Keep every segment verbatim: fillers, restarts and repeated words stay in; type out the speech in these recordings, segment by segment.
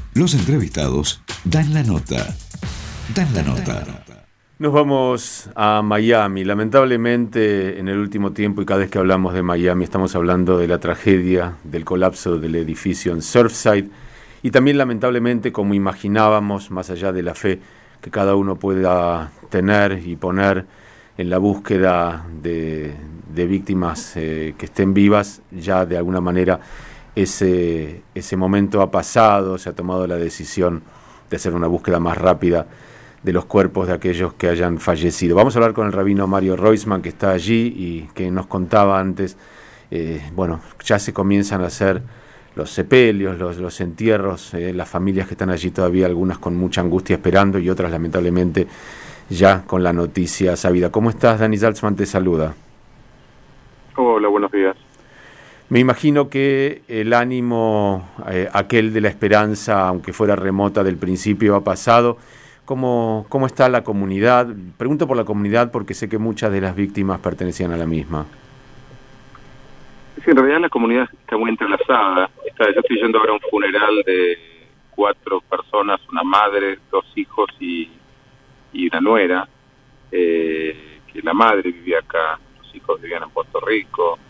Los entrevistados dan la nota. Dan la nota. Nos vamos a Miami. Lamentablemente, en el último tiempo y cada vez que hablamos de Miami, estamos hablando de la tragedia del colapso del edificio en Surfside y también, lamentablemente, como imaginábamos, más allá de la fe que cada uno pueda tener y poner en la búsqueda de, de víctimas eh, que estén vivas, ya de alguna manera ese, ese momento ha pasado, se ha tomado la decisión de hacer una búsqueda más rápida de los cuerpos de aquellos que hayan fallecido. Vamos a hablar con el rabino Mario Roisman, que está allí y que nos contaba antes, eh, bueno, ya se comienzan a hacer los sepelios, los, los entierros, eh, las familias que están allí todavía, algunas con mucha angustia esperando y otras lamentablemente ya con la noticia sabida. ¿Cómo estás? Dani Salzman te saluda. Hola, buenos días. Me imagino que el ánimo, eh, aquel de la esperanza, aunque fuera remota del principio, ha pasado. ¿Cómo, ¿Cómo está la comunidad? Pregunto por la comunidad porque sé que muchas de las víctimas pertenecían a la misma. Sí, en realidad la comunidad está muy entrelazada. Está, yo estoy yendo ahora a un funeral de cuatro personas, una madre, dos hijos y, y una nuera. Eh, que la madre vivía acá, los hijos vivían en Puerto Rico.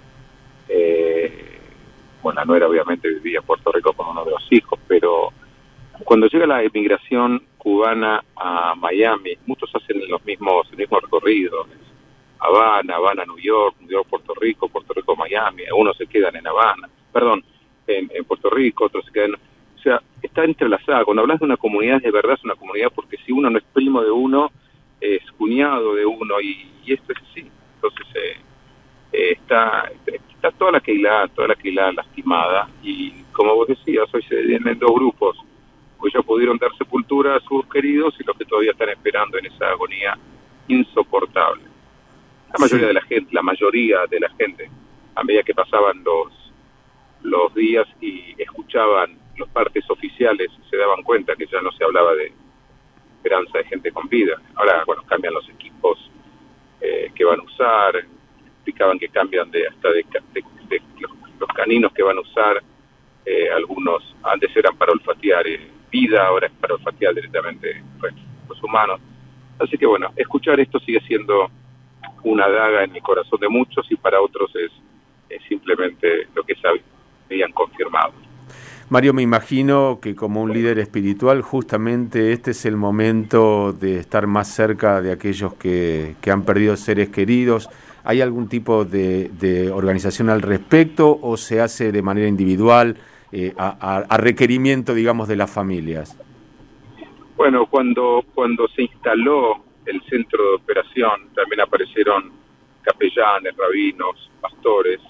Eh, bueno, la nuera obviamente vivía en Puerto Rico con uno de los hijos, pero cuando llega la emigración cubana a Miami, muchos hacen los mismos, el mismo recorrido. Habana, Habana, New York, New York, Puerto Rico, Puerto Rico, Miami. Algunos se quedan en Habana, perdón, en, en Puerto Rico, otros se quedan... O sea, está entrelazada. Cuando hablas de una comunidad, de verdad es una comunidad, porque si uno no es primo de uno, es cuñado de uno, y, y esto es así. Entonces, eh, eh, está, está toda la Keilah, toda la Keilah lastimada, y como vos decías, hoy se dividen en dos grupos. Pues ya pudieron dar sepultura a sus queridos y los que todavía están esperando en esa agonía insoportable. La mayoría sí. de la gente, la mayoría de la gente, a medida que pasaban los los días y escuchaban los partes oficiales, se daban cuenta que ya no se hablaba de esperanza de gente con vida. Ahora, bueno, cambian los equipos eh, que van a usar, explicaban que cambian de hasta de, de, de los, los caninos que van a usar, eh, algunos antes eran para olfatear eh, vida, ahora es para olfatear directamente los humanos. Así que bueno, escuchar esto sigue siendo una daga en el corazón de muchos y para otros es, es simplemente lo que habían confirmado. Mario, me imagino que como un líder espiritual justamente este es el momento de estar más cerca de aquellos que, que han perdido seres queridos. ¿Hay algún tipo de, de organización al respecto o se hace de manera individual? Eh, a, a, a requerimiento, digamos, de las familias. Bueno, cuando cuando se instaló el centro de operación, también aparecieron capellanes, rabinos, pastores,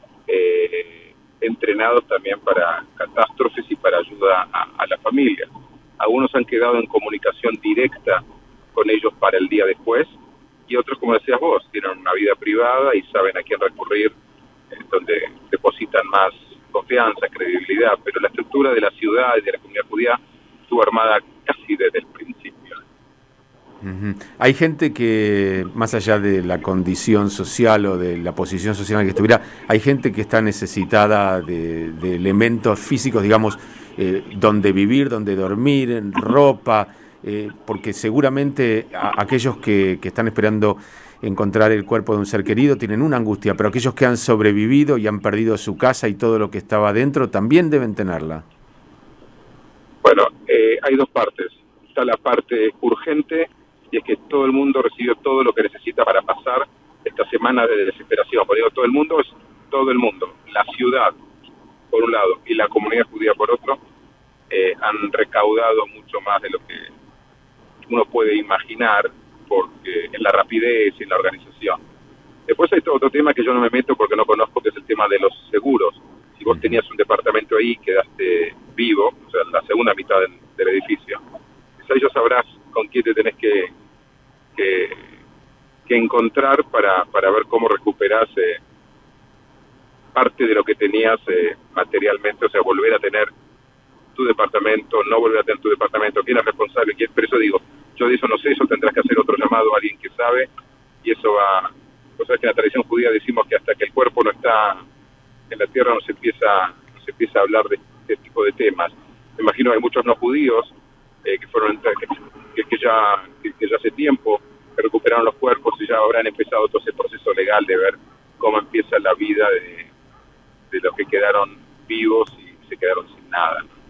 eh, entrenados también para catástrofes y para ayuda a, a la familia. Algunos han quedado en comunicación directa con ellos para el día después, y otros, como decías vos, tienen una vida privada y saben a quién recurrir, eh, donde depositan más confianza, credibilidad, pero la estructura de la ciudad y de la comunidad judía estuvo armada casi desde el principio. Uh-huh. Hay gente que, más allá de la condición social o de la posición social en la que estuviera, hay gente que está necesitada de, de elementos físicos, digamos, eh, donde vivir, donde dormir, ropa, eh, porque seguramente a, aquellos que, que están esperando encontrar el cuerpo de un ser querido tienen una angustia, pero aquellos que han sobrevivido y han perdido su casa y todo lo que estaba dentro también deben tenerla. Bueno, eh, hay dos partes. Está la parte urgente, y es que todo el mundo recibió todo lo que necesita para pasar esta semana de desesperación. Por digo, todo el mundo es todo el mundo. La ciudad, por un lado, y la comunidad judía, por otro, eh, han recaudado mucho más de lo que uno puede imaginar, porque en la rapidez y en la organización. Después hay todo otro tema que yo no me meto porque no conozco, que es el tema de los seguros. Si vos tenías un departamento ahí y quedaste vivo, o sea, en la segunda mitad del, del edificio, pues ahí ya sabrás con quién te tenés que, que, que encontrar para, para ver cómo recuperás eh, parte de lo que tenías eh, materialmente, o sea, volver a tener tu departamento, no volver a tener tu departamento, quién es responsable, quién, pero eso digo, yo de eso no sé, eso tendrás que hacer otro llamado a alguien que sabe, y eso va, o sea, que en la tradición judía decimos que hasta que el cuerpo no está en la tierra no se empieza, no se empieza a hablar de este tipo de temas. me imagino hay muchos no judíos eh, que fueron que, que ya que, que ya hace tiempo que recuperaron los cuerpos y ya habrán empezado todo ese proceso legal de ver cómo empieza la vida de, de los que quedaron vivos y se quedaron sin nada, ¿no?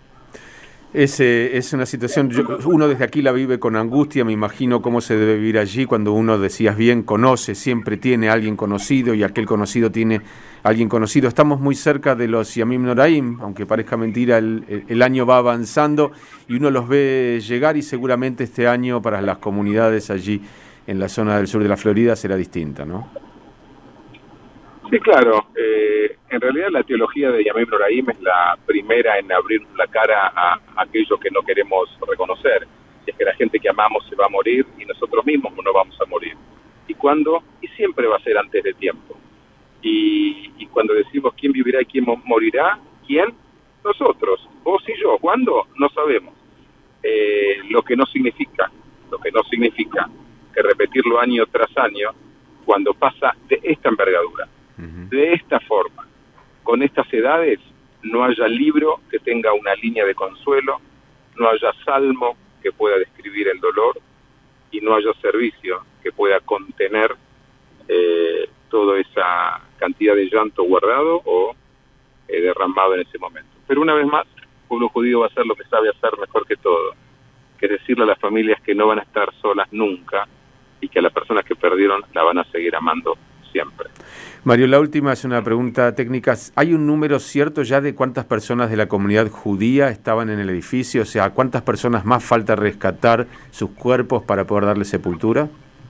Es, eh, es una situación, yo, uno desde aquí la vive con angustia, me imagino cómo se debe vivir allí cuando uno, decías bien, conoce, siempre tiene a alguien conocido y aquel conocido tiene a alguien conocido. Estamos muy cerca de los Yamim Noraim, aunque parezca mentira, el, el, el año va avanzando y uno los ve llegar y seguramente este año para las comunidades allí en la zona del sur de la Florida será distinta, ¿no? Sí, claro. Eh, en realidad la teología de Yamim Noraim es la primera en abrir la cara a, a aquello que no queremos reconocer. Y es que la gente que amamos se va a morir y nosotros mismos no vamos a morir. ¿Y cuándo? Y siempre va a ser antes de tiempo. Y, y cuando decimos quién vivirá y quién morirá, ¿quién? Nosotros, vos y yo. ¿Cuándo? No sabemos. Eh, lo que no significa, lo que no significa que repetirlo año tras año, cuando pasa de esta envergadura, de esta forma, con estas edades, no haya libro que tenga una línea de consuelo, no haya salmo que pueda describir el dolor y no haya servicio que pueda contener eh, toda esa cantidad de llanto guardado o eh, derramado en ese momento. Pero una vez más, el pueblo judío va a hacer lo que sabe hacer mejor que todo, que es decirle a las familias que no van a estar solas nunca y que a las personas que perdieron la van a seguir amando siempre. Mario, la última es una pregunta técnica. ¿Hay un número cierto ya de cuántas personas de la comunidad judía estaban en el edificio? O sea, ¿cuántas personas más falta rescatar sus cuerpos para poder darle sepultura?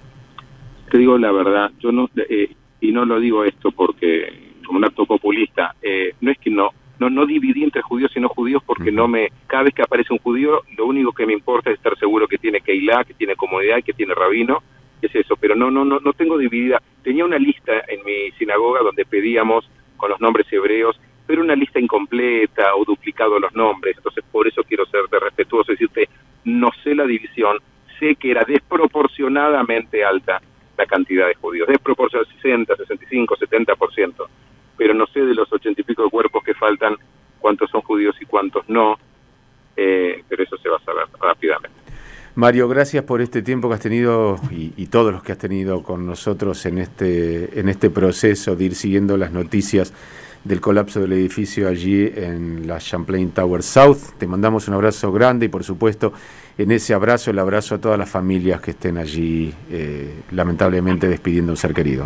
Te digo la verdad, yo no, eh, y no lo digo esto porque como un acto populista, eh, no es que no, no, no dividí entre judíos y no judíos porque uh-huh. no me, cada vez que aparece un judío, lo único que me importa es estar seguro que tiene Keilah, que tiene comunidad, que tiene rabino, es eso, pero no, no, no, no tengo dividida. Tenía una lista en mi sinagoga donde pedíamos con los nombres hebreos, pero una lista incompleta o duplicado los nombres, entonces por eso quiero ser respetuoso y decirte, no sé la división, sé que era desproporcionadamente alta la cantidad de judíos, desproporcionada sesenta, sesenta y cinco, setenta por ciento, pero no sé de los ochenta y pico de cuerpos que faltan cuántos son judíos y cuántos no, eh, pero eso se va a saber rápidamente. Mario, gracias por este tiempo que has tenido y, y todos los que has tenido con nosotros en este en este proceso de ir siguiendo las noticias del colapso del edificio allí en la Champlain Tower South. Te mandamos un abrazo grande y por supuesto en ese abrazo el abrazo a todas las familias que estén allí eh, lamentablemente despidiendo a un ser querido.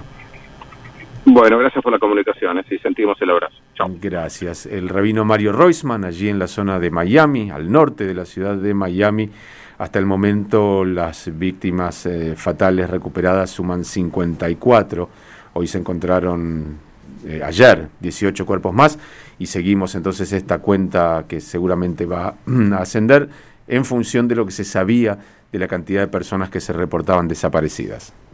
Bueno, gracias por la comunicación, sí, sentimos el abrazo. Chao. Gracias. El rabino Mario Roisman allí en la zona de Miami, al norte de la ciudad de Miami. Hasta el momento las víctimas eh, fatales recuperadas suman cincuenta y cuatro. Hoy se encontraron eh, ayer dieciocho cuerpos más y seguimos entonces esta cuenta que seguramente va a ascender en función de lo que se sabía de la cantidad de personas que se reportaban desaparecidas.